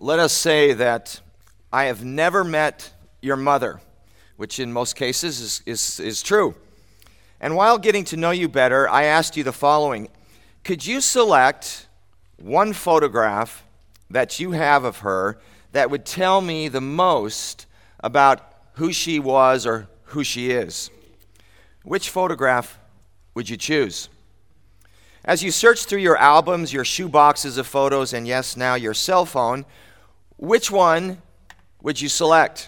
Let us say that I have never met your mother, which in most cases is true. And while getting to know you better, I asked you the following. Could you select one photograph that you have of her that would tell me the most about who she was or who she is? Which photograph would you choose? As you search through your albums, your shoe boxes of photos, and yes, now your cell phone, which one would you select?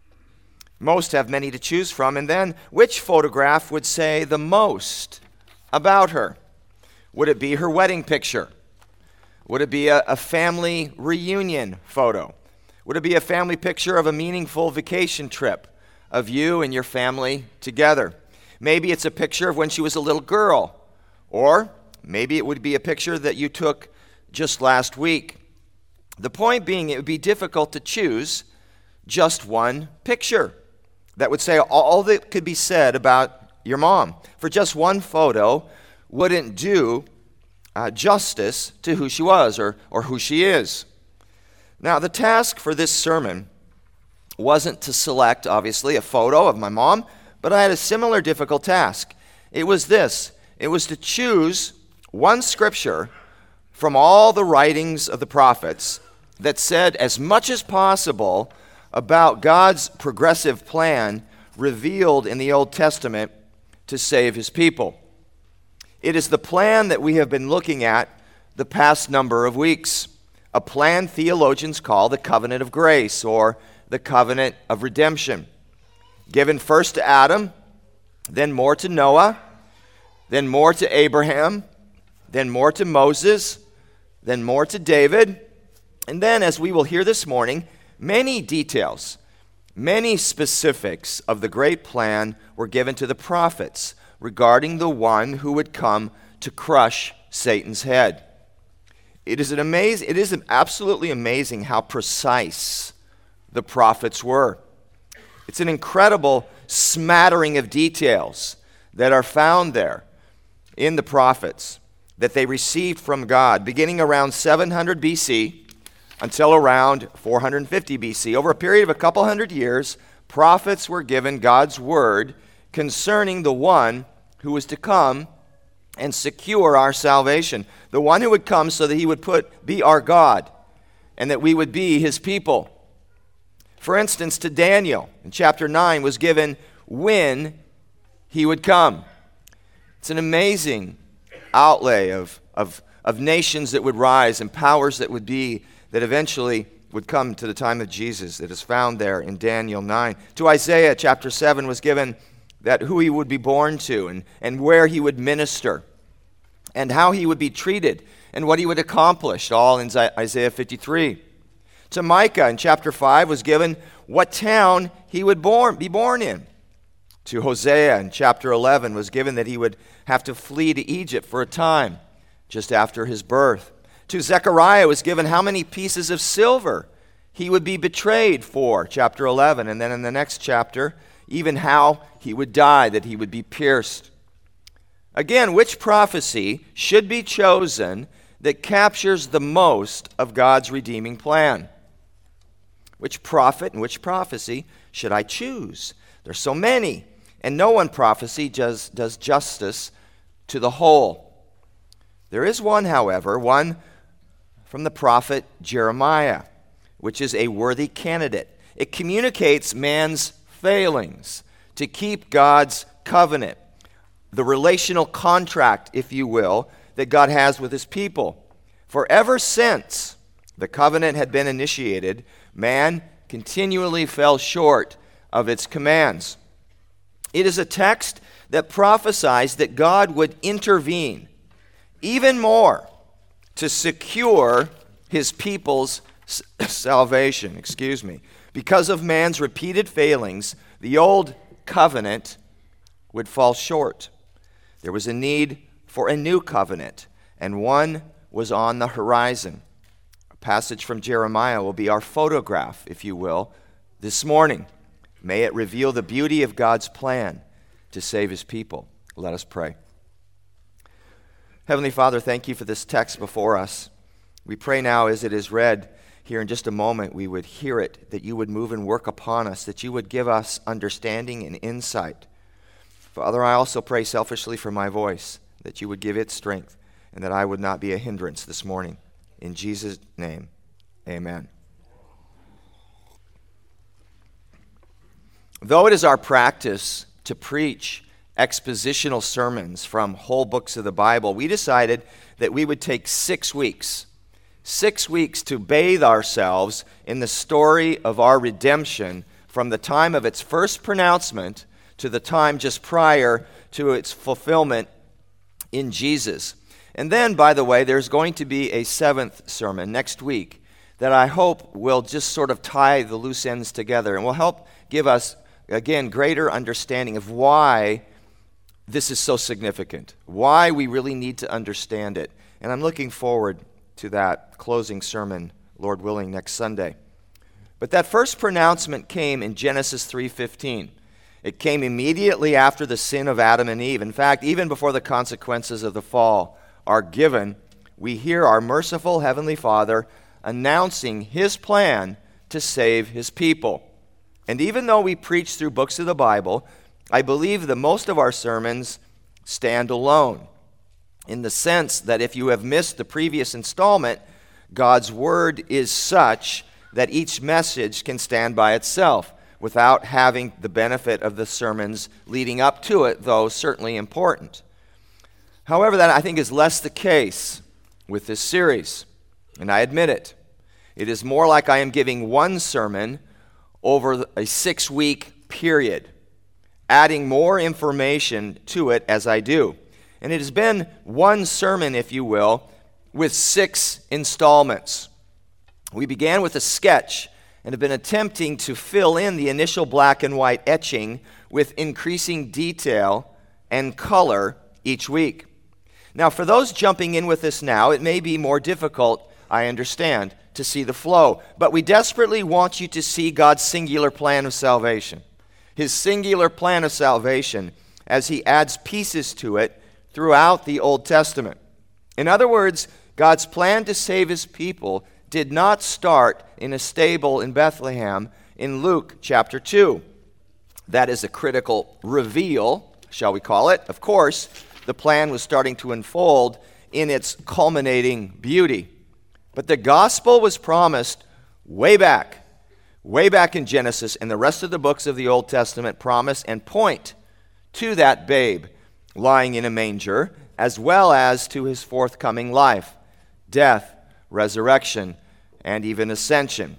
Most have many to choose from, and then which photograph would say the most about her? Would it be her wedding picture? Would it be a family reunion photo? Would it be a family picture of a meaningful vacation trip of you and your family together? Maybe it's a picture of when she was a little girl, or maybe it would be a picture that you took just last week. The point being, it would be difficult to choose just one picture that would say all that could be said about your mom. For just one photo wouldn't do justice to who she was or who she is. Now, the task for this sermon wasn't to select, obviously, a photo of my mom, but I had a similar difficult task. It was this. It was to choose one scripture from all the writings of the prophets that said as much as possible about God's progressive plan revealed in the Old Testament to save his people. It is the plan that we have been looking at the past number of weeks, a plan theologians call the covenant of grace or the covenant of redemption, given first to Adam, then more to Noah, then more to Abraham, then more to Moses, then more to David, and then, as we will hear this morning, many details, many specifics of the great plan were given to the prophets regarding the one who would come to crush Satan's head. It is absolutely amazing how precise the prophets were. It's an incredible smattering of details that are found there in the prophets that they received from God, beginning around 700 BC until around 450 BC. Over a period of a couple hundred years, prophets were given God's word concerning the one who was to come and secure our salvation, the one who would come so that he would be our God and that we would be his people. For instance, to Daniel in chapter 9 was given when he would come. It's an amazing outlay of nations that would rise and powers that would be, that eventually would come to the time of Jesus, that is found there in Daniel 9. To Isaiah chapter 7 was given that who he would be born to and where he would minister and how he would be treated and what he would accomplish, all in Isaiah 53. To Micah in chapter 5 was given what town he would be born in. To Hosea in chapter 11 was given that he would have to flee to Egypt for a time just after his birth. To Zechariah was given how many pieces of silver he would be betrayed for, chapter 11. And then in the next chapter, even how he would die, that he would be pierced. Again, which prophecy should be chosen that captures the most of God's redeeming plan? Which prophet and which prophecy should I choose? There's so many, and no one prophecy does justice to the whole. There is one, however, one from the prophet Jeremiah, which is a worthy candidate. It communicates man's failings to keep God's covenant, the relational contract, if you will, that God has with his people. For ever since the covenant had been initiated, man continually fell short of its commands. It is a text that prophesies that God would intervene even more to secure his people's salvation. Because of man's repeated failings, the old covenant would fall short. There was a need for a new covenant, and one was on the horizon. A passage from Jeremiah will be our photograph, if you will, this morning. May it reveal the beauty of God's plan to save his people. Let us pray. Heavenly Father, thank you for this text before us. We pray now as it is read, here in just a moment we would hear it, that you would move and work upon us, that you would give us understanding and insight. Father, I also pray selfishly for my voice, that you would give it strength, and that I would not be a hindrance this morning. In Jesus' name, amen. Though it is our practice to preach expositional sermons from whole books of the Bible, we decided that we would take 6 weeks. 6 weeks to bathe ourselves in the story of our redemption from the time of its first pronouncement to the time just prior to its fulfillment in Jesus. And then, by the way, there's going to be a 7th sermon next week that I hope will just sort of tie the loose ends together and will help give us, again, greater understanding of why this is so significant, why we really need to understand it. And I'm looking forward to that closing sermon, Lord willing, next Sunday. But that first pronouncement came in Genesis 3:15. It came immediately after the sin of Adam and Eve. In fact, even before the consequences of the fall are given, we hear our merciful Heavenly Father announcing His plan to save His people. And even though we preach through books of the Bible, I believe that most of our sermons stand alone, in the sense that if you have missed the previous installment, God's Word is such that each message can stand by itself without having the benefit of the sermons leading up to it, though certainly important. However, that I think is less the case with this series, and I admit it. It is more like I am giving one sermon over a 6-week period, adding more information to it as I do. And it has been one sermon, if you will, with 6 installments. We began with a sketch and have been attempting to fill in the initial black and white etching with increasing detail and color each week. Now, for those jumping in with us now, it may be more difficult, I understand, to see the flow. But we desperately want you to see God's singular plan of salvation. His singular plan of salvation as He adds pieces to it throughout the Old Testament. In other words, God's plan to save His people did not start in a stable in Bethlehem in Luke chapter 2. That is a critical reveal, shall we call it. Of course, the plan was starting to unfold in its culminating beauty. But the gospel was promised way back in Genesis, and the rest of the books of the Old Testament promise and point to that babe lying in a manger, as well as to His forthcoming life, death, resurrection, and even ascension.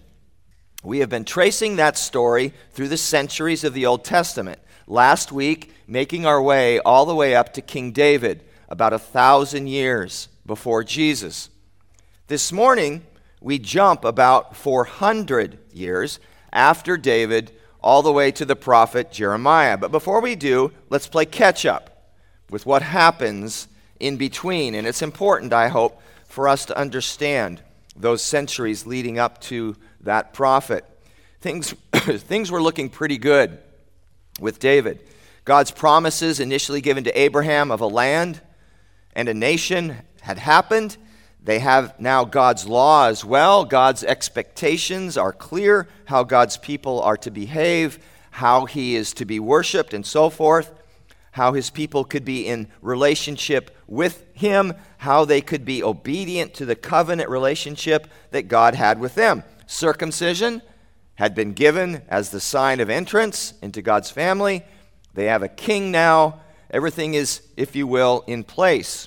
We have been tracing that story through the centuries of the Old Testament. Last week, making our way all the way up to King David, about 1,000 years before Jesus. This morning, we jump about 400 years after David, all the way to the prophet Jeremiah. But before we do, let's play catch-up with what happens in between. And it's important, I hope, for us to understand those centuries leading up to that prophet. Things were looking pretty good with David. God's promises initially given to Abraham of a land and a nation had happened. They have now God's law as well. God's expectations are clear, how God's people are to behave, how He is to be worshiped, and so forth, how His people could be in relationship with Him, how they could be obedient to the covenant relationship that God had with them. Circumcision had been given as the sign of entrance into God's family. They have a king now. Everything is, if you will, in place.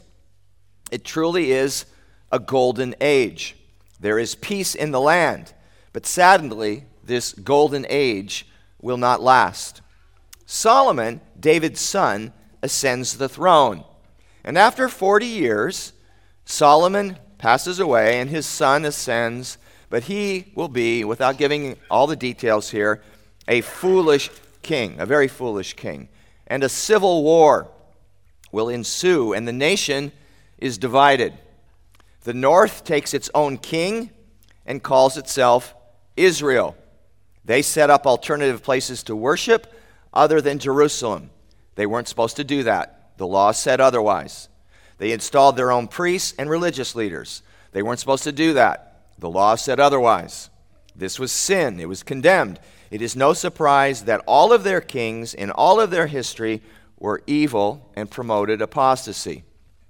It truly is a golden age. There is peace in the land, but sadly, this golden age will not last. Solomon, David's son, ascends the throne. And after 40 years, Solomon passes away and his son ascends, but he will be, without giving all the details here, a foolish king, a very foolish king. And a civil war will ensue, and the nation is divided. The north takes its own king and calls itself Israel. They set up alternative places to worship other than Jerusalem. They weren't supposed to do that. The law said otherwise. They installed their own priests and religious leaders. They weren't supposed to do that. The law said otherwise. This was sin. It was condemned. It is no surprise that all of their kings in all of their history were evil and promoted apostasy.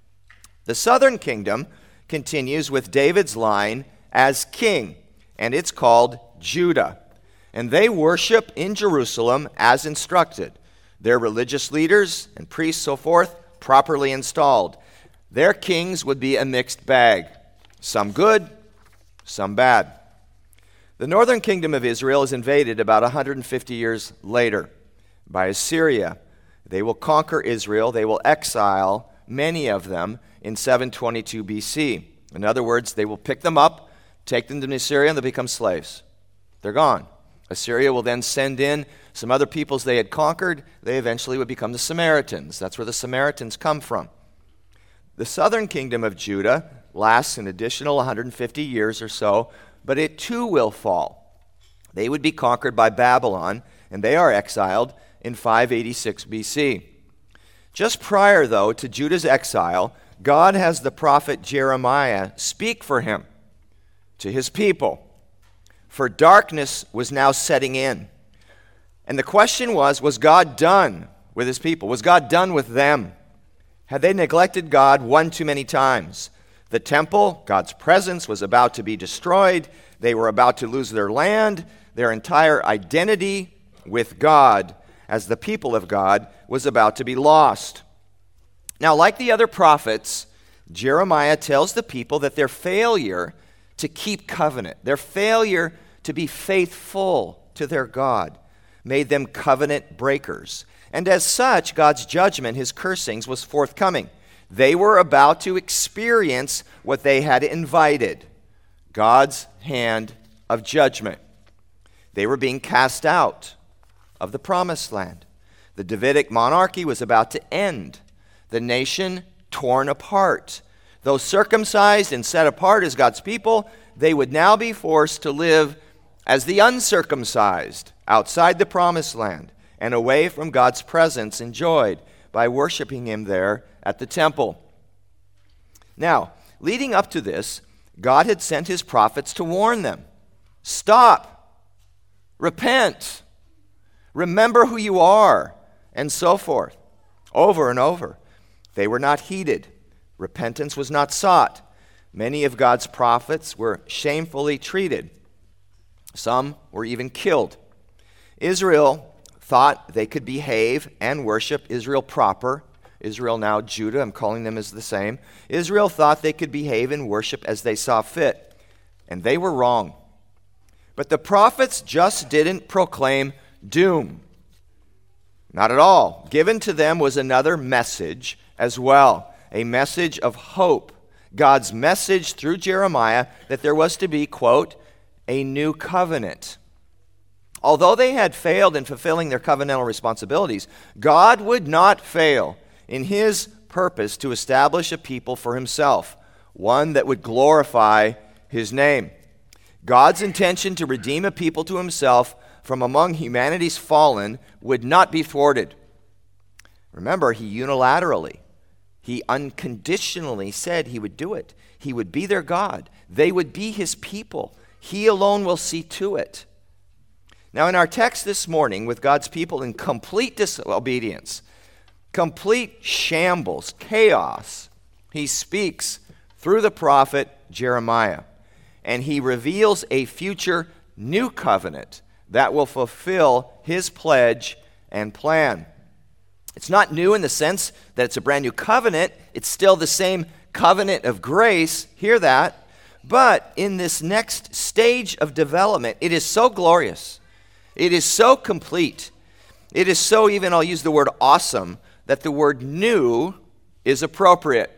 The southern kingdom continues with David's line as king, and it's called Judah. And they worship in Jerusalem as instructed. Their religious leaders and priests, so forth, properly installed. Their kings would be a mixed bag, some good, some bad. The northern kingdom of Israel is invaded about 150 years later by Assyria. They will conquer Israel. They will exile many of them in 722 BC. In other words, they will pick them up, take them to Assyria, and they'll become slaves. They're gone. Assyria will then send in some other peoples they had conquered. They eventually would become the Samaritans. That's where the Samaritans come from. The southern kingdom of Judah lasts an additional 150 years or so, but it too will fall. They would be conquered by Babylon, and they are exiled in 586 BC. Just prior, though, to Judah's exile, God has the prophet Jeremiah speak for him to his people. For darkness was now setting in. And the question was God done with his people? Was God done with them? Had they neglected God one too many times? The temple, God's presence, was about to be destroyed. They were about to lose their land. Their entire identity with God as the people of God was about to be lost. Now, like the other prophets, Jeremiah tells the people that their failure to keep covenant, their failure to be faithful to their God, made them covenant breakers. And as such, God's judgment, his cursings, was forthcoming. They were about to experience what they had invited, God's hand of judgment. They were being cast out of the promised land. The Davidic monarchy was about to end. The nation torn apart. Though circumcised and set apart as God's people, they would now be forced to live as the uncircumcised outside the promised land and away from God's presence enjoyed by worshiping him there at the temple. Now, leading up to this, God had sent his prophets to warn them. Stop. Repent. Remember who you are, and so forth. Over and over. They were not heeded. Repentance was not sought. Many of God's prophets were shamefully treated. Some were even killed. Israel thought they could behave and worship Israel proper. Israel now Judah, I'm calling them as the same. Israel thought they could behave and worship as they saw fit. And they were wrong. But the prophets just didn't proclaim doom. Not at all. Given to them was another message as well. A message of hope. God's message through Jeremiah that there was to be, quote, a new covenant. Although they had failed in fulfilling their covenantal responsibilities, God would not fail in his purpose to establish a people for himself, one that would glorify his name. God's intention to redeem a people to himself from among humanity's fallen would not be thwarted. Remember, he unilaterally, he unconditionally said he would do it. He would be their God. They would be his people. He alone will see to it. Now, in our text this morning, with God's people in complete disobedience, complete shambles, chaos, he speaks through the prophet Jeremiah, and he reveals a future new covenant that will fulfill his pledge and plan. It's not new in the sense that it's a brand new covenant. It's still the same covenant of grace. Hear that. But in this next stage of development, it is so glorious. It is so complete. It is so, even I'll use the word awesome, that the word new is appropriate.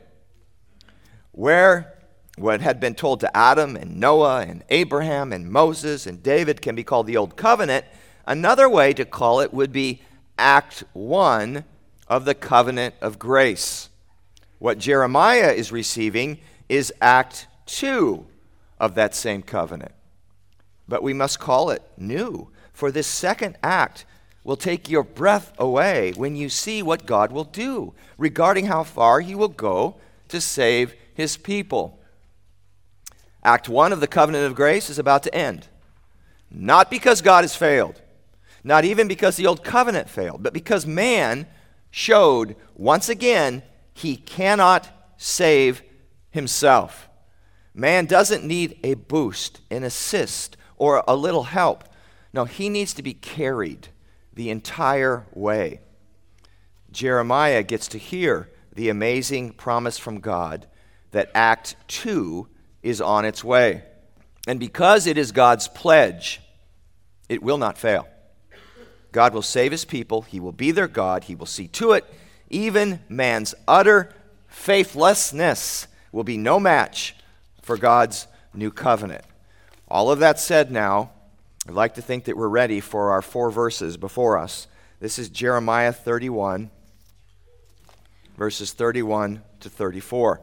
Where what had been told to Adam and Noah and Abraham and Moses and David can be called the Old Covenant, another way to call it would be Act 1 of the covenant of grace. What Jeremiah is receiving is Act 2 of that same covenant. But we must call it new, for this second act will take your breath away when you see what God will do regarding how far he will go to save his people. Act 1 of the covenant of grace is about to end. Not because God has failed, not even because the old covenant failed, but because man showed once again he cannot save himself. Man doesn't need a boost, an assist, or a little help. No, he needs to be carried the entire way. Jeremiah gets to hear the amazing promise from God that Act 2 is on its way. And because it is God's pledge, it will not fail. God will save his people. He will be their God. He will see to it. Even man's utter faithlessness will be no match for God's new covenant. All of that said now, I'd like to think that we're ready for our 4 verses before us. This is Jeremiah 31, verses 31 to 34.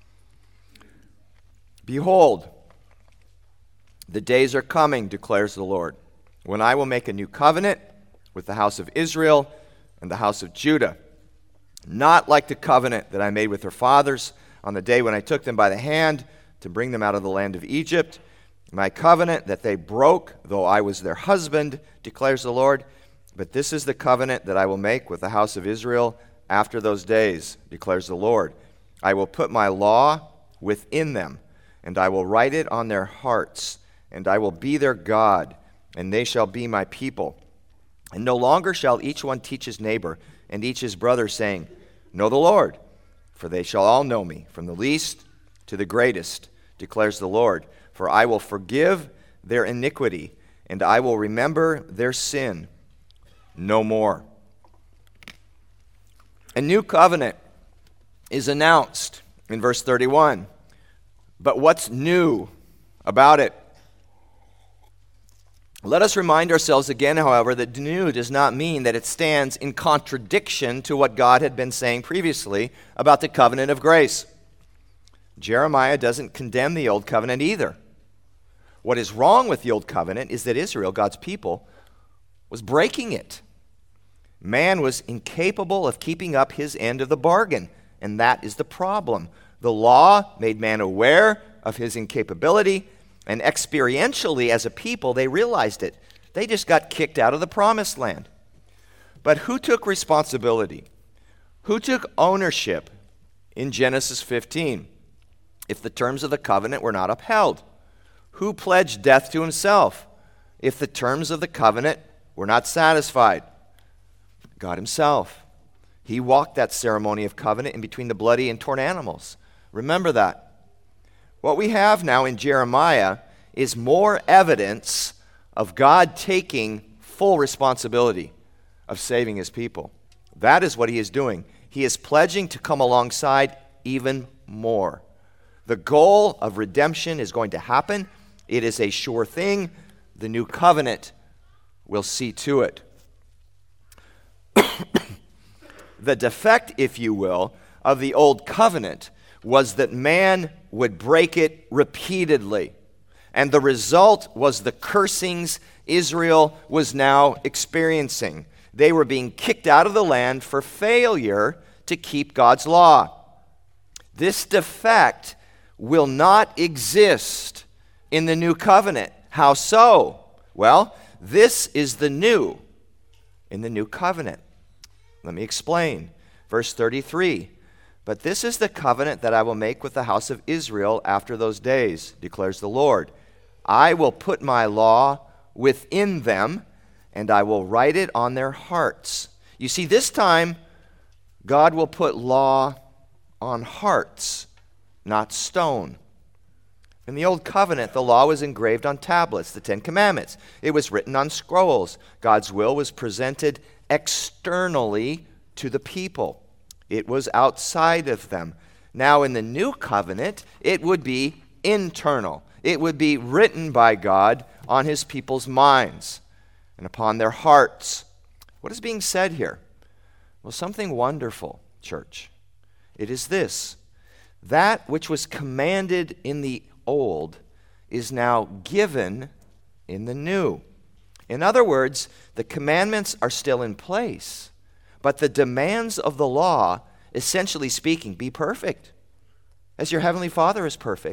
Behold, the days are coming, declares the Lord, when I will make a new covenant with the house of Israel and the house of Judah, not like the covenant that I made with their fathers on the day when I took them by the hand to bring them out of the land of Egypt, my covenant that they broke, though I was their husband, declares the Lord. But this is the covenant that I will make with the house of Israel after those days, declares the Lord. I will put my law within them, and I will write it on their hearts, and I will be their God, and they shall be my people. And no longer shall each one teach his neighbor and each his brother, saying, Know the Lord, for they shall all know me, from the least to the greatest, declares the Lord. For I will forgive their iniquity, and I will remember their sin no more. A new covenant is announced in verse 31. But what's new about it? Let us remind ourselves again, however, that new does not mean that it stands in contradiction to what God had been saying previously about the covenant of grace. Jeremiah doesn't condemn the old covenant either. What is wrong with the old covenant is that Israel, God's people, was breaking it. Man was incapable of keeping up his end of the bargain, and that is the problem. The law made man aware of his incapability, and experientially as a people, they realized it. They just got kicked out of the promised land. But who took responsibility? Who took ownership in Genesis 15 if the terms of the covenant were not upheld? Who pledged death to himself if the terms of the covenant were not satisfied? God himself. He walked that ceremony of covenant in between the bloody and torn animals. Remember that. What we have now in Jeremiah is more evidence of God taking full responsibility of saving his people. That is what he is doing. He is pledging to come alongside even more. The goal of redemption is going to happen. It is a sure thing. The new covenant will see to it. The defect, if you will, of the old covenant was that man would break it repeatedly. And the result was the cursings Israel was now experiencing. They were being kicked out of the land for failure to keep God's law. This defect will not exist in the new covenant. How so? Well, this is the new in the new covenant. Let me explain. Verse 33. But this is the covenant that I will make with the house of Israel after those days, declares the Lord. I will put my law within them, and I will write it on their hearts. You see, this time, God will put law on hearts, not stone. In the Old Covenant, the law was engraved on tablets, the Ten Commandments. It was written on scrolls. God's will was presented externally to the people. It was outside of them. Now, in the New Covenant, it would be internal. It would be written by God on his people's minds and upon their hearts. What is being said here? Well, something wonderful, church. It is this: that which was commanded in the old is now given in the new. In other words, the commandments are still in place, but the demands of the law, essentially speaking, be perfect. As your heavenly Father is perfect,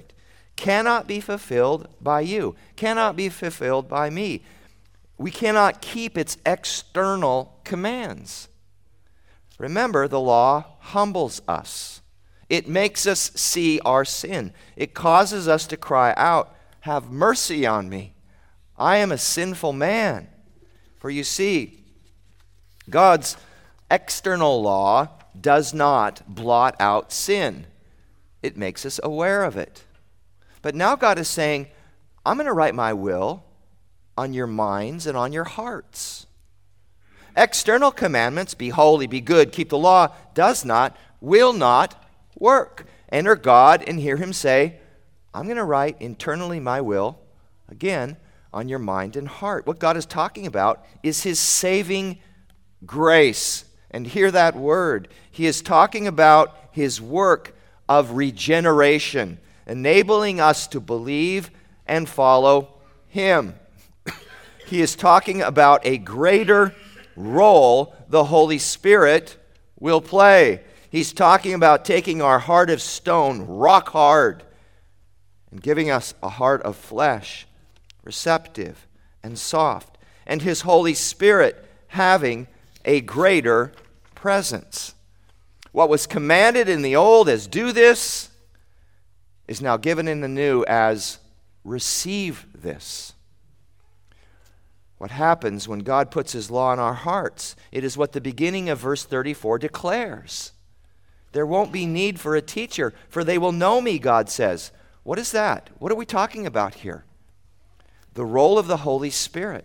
cannot be fulfilled by you, cannot be fulfilled by me. We cannot keep its external commands. Remember, the law humbles us. It makes us see our sin. It causes us to cry out, "Have mercy on me. I am a sinful man." For you see, God's external law does not blot out sin. It makes us aware of it. But now God is saying, I'm going to write my will on your minds and on your hearts. External commandments, be holy, be good, keep the law, does not, will not work. Enter God and hear him say, I'm going to write internally my will, again, on your mind and heart. What God is talking about is his saving grace. And hear that word. He is talking about his work of regeneration, enabling us to believe and follow him. He is talking about a greater role the Holy Spirit will play. He's talking about taking our heart of stone, rock hard, and giving us a heart of flesh, receptive and soft, and his Holy Spirit having a greater presence. What was commanded in the old as do this is now given in the new as receive this. What happens when God puts his law in our hearts? It is what the beginning of verse 34 declares. There won't be need for a teacher, for they will know me, God says. What is that? What are we talking about here? The role of the Holy Spirit.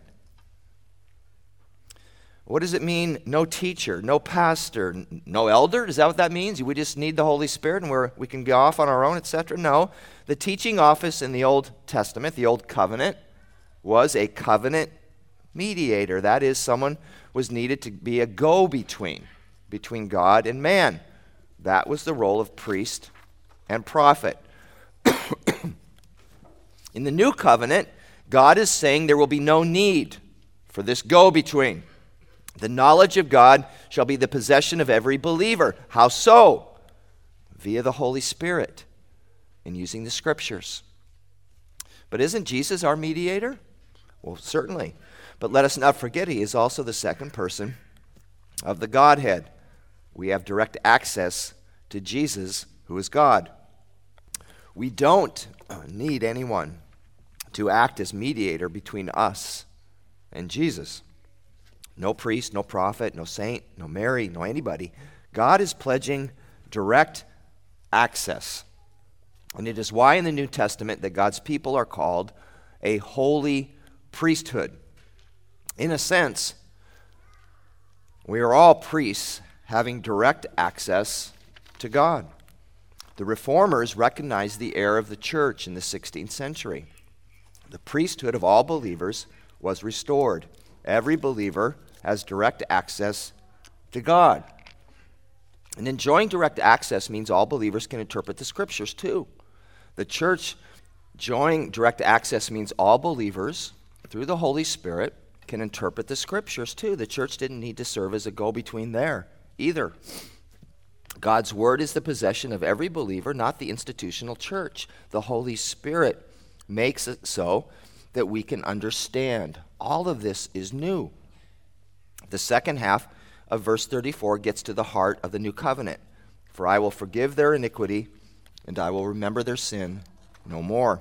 What does it mean, no teacher, no pastor, no elder? Is that what that means? We just need the Holy Spirit and we can go off on our own, etc.? No. The teaching office in the Old Testament, the Old Covenant, was a covenant mediator. That is, someone was needed to be a go-between, between God and man. That was the role of priest and prophet. In the New Covenant, God is saying there will be no need for this go-between. The knowledge of God shall be the possession of every believer. How so? Via the Holy Spirit and using the Scriptures. But isn't Jesus our mediator? Well, certainly. But let us not forget he is also the second person of the Godhead. We have direct access to Jesus, who is God. We don't need anyone to act as mediator between us and Jesus. No priest, no prophet, no saint, no Mary, no anybody. God is pledging direct access. And it is why in the New Testament that God's people are called a holy priesthood. In a sense, we are all priests having direct access to God. The Reformers recognized the error of the church in the 16th century. The priesthood of all believers was restored. Every believer has direct access to God. And enjoying direct access means all believers can interpret the Scriptures too. The church enjoying direct access means all believers, through the Holy Spirit, can interpret the Scriptures too. The church didn't need to serve as a go-between there either. God's Word is the possession of every believer, not the institutional church. The Holy Spirit makes it so that we can understand. All of this is new. The second half of verse 34 gets to the heart of the new covenant. For I will forgive their iniquity, and I will remember their sin no more.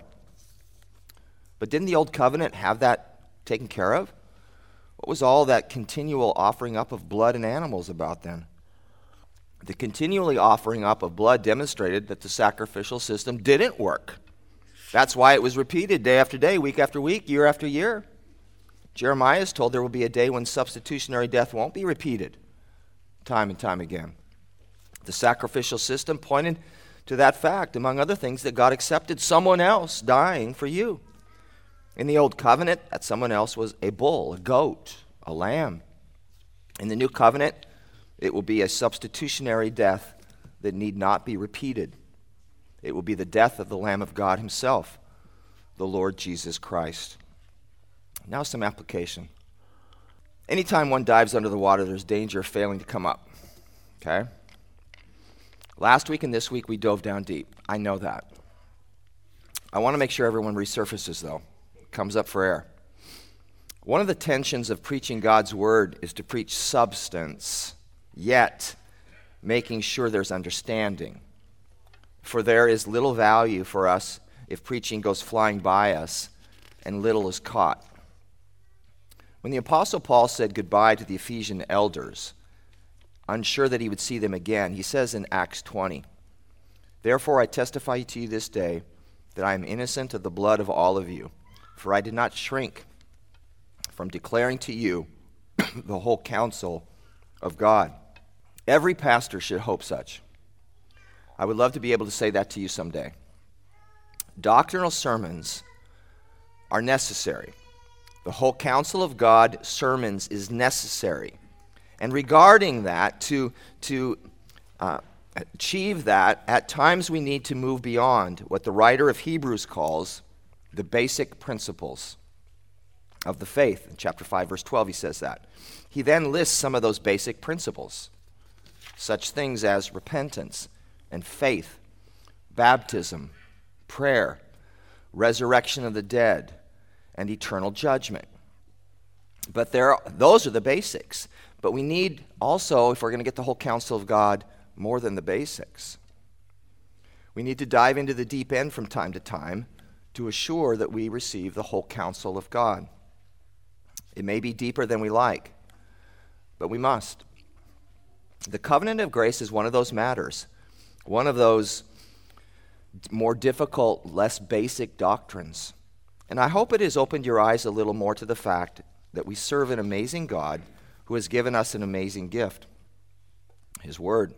But didn't the old covenant have that taken care of? What was all that continual offering up of blood and animals about then? The continually offering up of blood demonstrated that the sacrificial system didn't work. That's why it was repeated day after day, week after week, year after year. Jeremiah is told there will be a day when substitutionary death won't be repeated time and time again. The sacrificial system pointed to that fact, among other things, that God accepted someone else dying for you. In the old covenant, that someone else was a bull, a goat, a lamb. In the new covenant, it will be a substitutionary death that need not be repeated. It will be the death of the Lamb of God himself, the Lord Jesus Christ. Now some application. Anytime one dives under the water, there's danger of failing to come up. Okay? Last week and this week, we dove down deep. I know that. I want to make sure everyone resurfaces, though, comes up for air. One of the tensions of preaching God's word is to preach substance, yet making sure there's understanding. For there is little value for us if preaching goes flying by us and little is caught. When the Apostle Paul said goodbye to the Ephesian elders, unsure that he would see them again, he says in Acts 20, "Therefore I testify to you this day that I am innocent of the blood of all of you, for I did not shrink from declaring to you the whole counsel of God." Every pastor should hope such. I would love to be able to say that to you someday. Doctrinal sermons are necessary. The whole counsel of God sermons is necessary. And regarding that, to achieve that, at times we need to move beyond what the writer of Hebrews calls the basic principles of the faith. In chapter 5, verse 12, he says that. He then lists some of those basic principles, such things as repentance and faith, baptism, prayer, resurrection of the dead, and eternal judgment. But those are the basics. But we need also, if we're going to get the whole counsel of God, more than the basics. We need to dive into the deep end from time to time to assure that we receive the whole counsel of God. It may be deeper than we like, but we must. The covenant of grace is one of those matters, one of those more difficult, less basic doctrines. And I hope it has opened your eyes a little more to the fact that we serve an amazing God who has given us an amazing gift, His Word.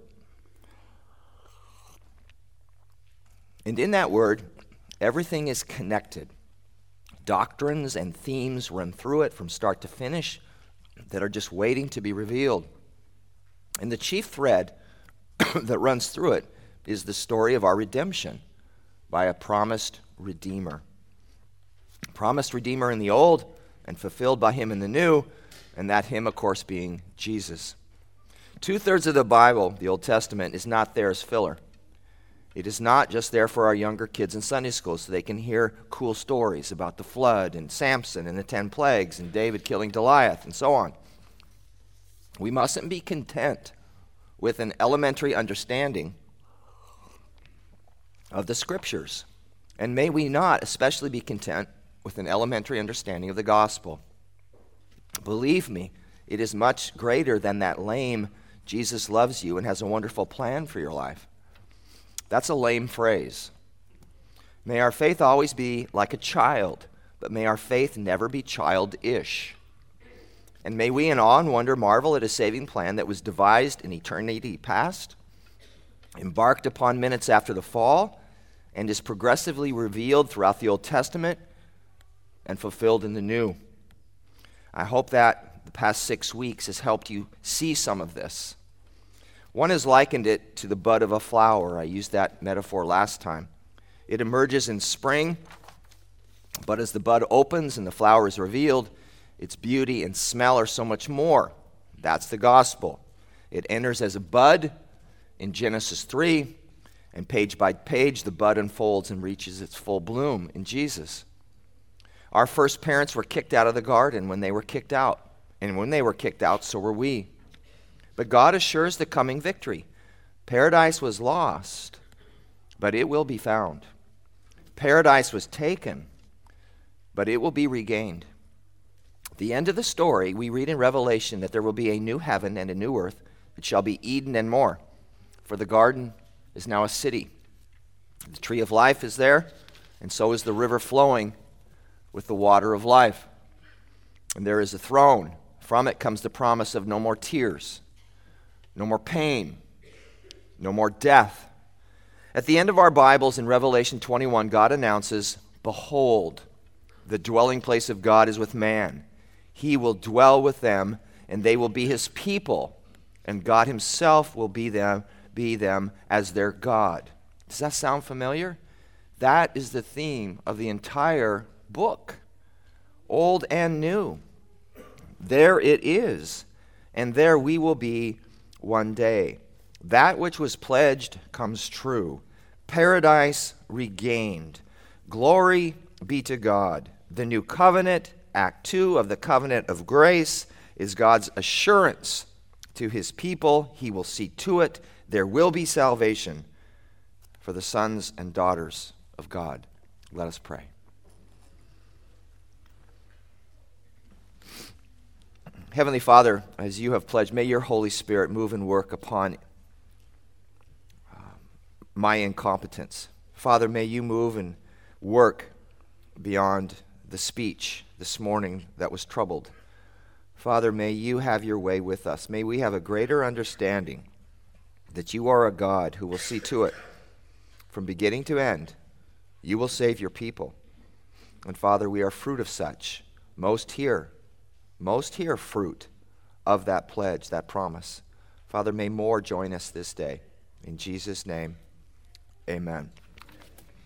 And in that Word, everything is connected. Doctrines and themes run through it from start to finish that are just waiting to be revealed. And the chief thread that runs through it is the story of our redemption by a promised Redeemer. Promised Redeemer in the Old and fulfilled by Him in the New, and that Him, of course, being Jesus. 2/3 of the Bible, the Old Testament, is not there as filler. It is not just there for our younger kids in Sunday school so they can hear cool stories about the flood and Samson and the 10 plagues and David killing Goliath and so on. We mustn't be content with an elementary understanding of the Scriptures. And may we not especially be content with an elementary understanding of the gospel. Believe me, it is much greater than that lame "Jesus loves you and has a wonderful plan for your life." That's a lame phrase. May our faith always be like a child, but may our faith never be childish. And may we in awe and wonder marvel at a saving plan that was devised in eternity past, embarked upon minutes after the fall, and is progressively revealed throughout the Old Testament and fulfilled in the New. I hope that the past 6 weeks has helped you see some of this. One has likened it to the bud of a flower. I used that metaphor last time. It emerges in spring, but as the bud opens and the flower is revealed, its beauty and smell are so much more. That's the gospel. It enters as a bud in Genesis 3, and page by page the bud unfolds and reaches its full bloom in Jesus. Our first parents were kicked out of the garden when they were kicked out, and when they were kicked out, so were we. But God assures the coming victory. Paradise was lost, but it will be found. Paradise was taken, but it will be regained. The end of the story, we read in Revelation that there will be a new heaven and a new earth. It shall be Eden and more. For the garden is now a city. The tree of life is there, and so is the river flowing with the water of life. And there is a throne. From it comes the promise of no more tears, no more pain, no more death. At the end of our Bibles in Revelation 21, God announces, "Behold, the dwelling place of God is with man. He will dwell with them, and they will be His people, and God Himself will be them as their God." Does that sound familiar? That is the theme of the entire book, Old and New. There it is, and there we will be one day. That which was pledged comes true. Paradise regained. Glory be to God. The new covenant, Act 2 of the covenant of grace, is God's assurance to his people. He will see to it there will be salvation for the sons and daughters of God. Let us pray. Heavenly Father, as you have pledged, may your Holy Spirit move and work upon my incompetence. Father, may you move and work beyond the speech this morning that was troubled. Father, may you have your way with us. May we have a greater understanding that you are a God who will see to it from beginning to end. You will save your people. And Father, we are fruit of such. Most here fruit of that pledge, that promise. Father, may more join us this day. In Jesus' name, amen.